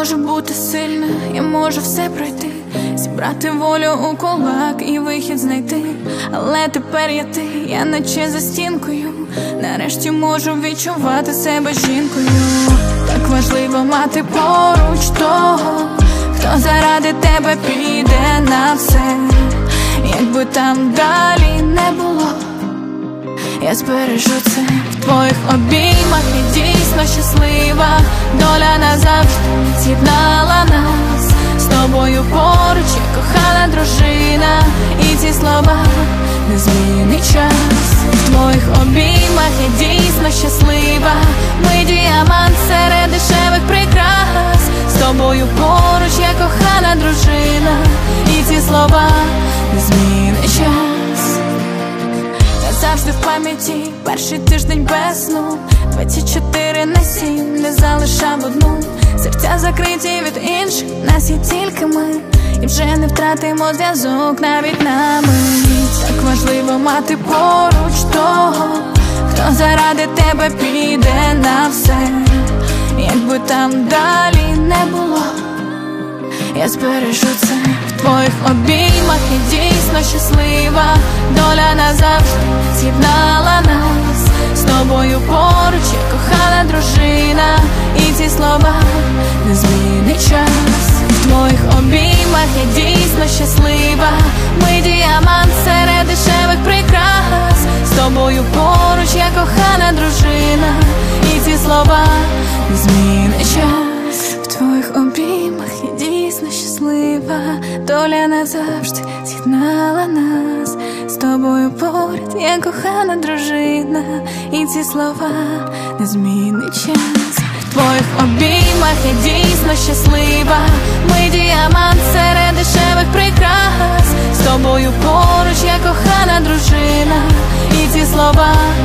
можу бути сильна, я можу все пройти, зібрати волю у кулак і вихід знайти. Але тепер я наче за стінкою. Нарешті можу відчувати себе жінкою. Так важливо мати поруч того, хто заради тебе піде на все. Якби там далі не було, я збережу це. В твоїх обіймах я дійсно щаслива. Доля назавжди з'єднала нас. З тобою поруч я кохана дружина. І ці слова не змінить час. В твоїх обіймах я дійсно щаслива. Ми діамант серед дешевих прикрас. З тобою поруч я кохана дружина. І ці слова не змінить час. Завжди в пам'яті перший тиждень без сну, 24/7 не залишав одну. Серця закриті від інших, нас є тільки ми. І вже не втратимо зв'язок навіть на мить. Так важливо мати поруч того, хто заради тебе піде на все. Якби там далі не було, я збережу це. В твоїх обіймах я дійсно щаслива. Доля назавжди з'єднала нас. З тобою поруч я кохана дружина. І ці слова не змінить час. В твоїх обіймах я дійсно щаслива. Ми діамант серед дешевих прикрас. З тобою поруч я кохана дружина. І ці слова не змінить час. В твоїх обіймах я дійсно щаслива. Доля назавжди з'єднала нас. З тобою поряд я кохана дружина. І ці слова не змінить час. В твоїх обіймах я дійсно щаслива. Ми діамант серед дешевих прикрас. З тобою поруч я кохана дружина. І ці слова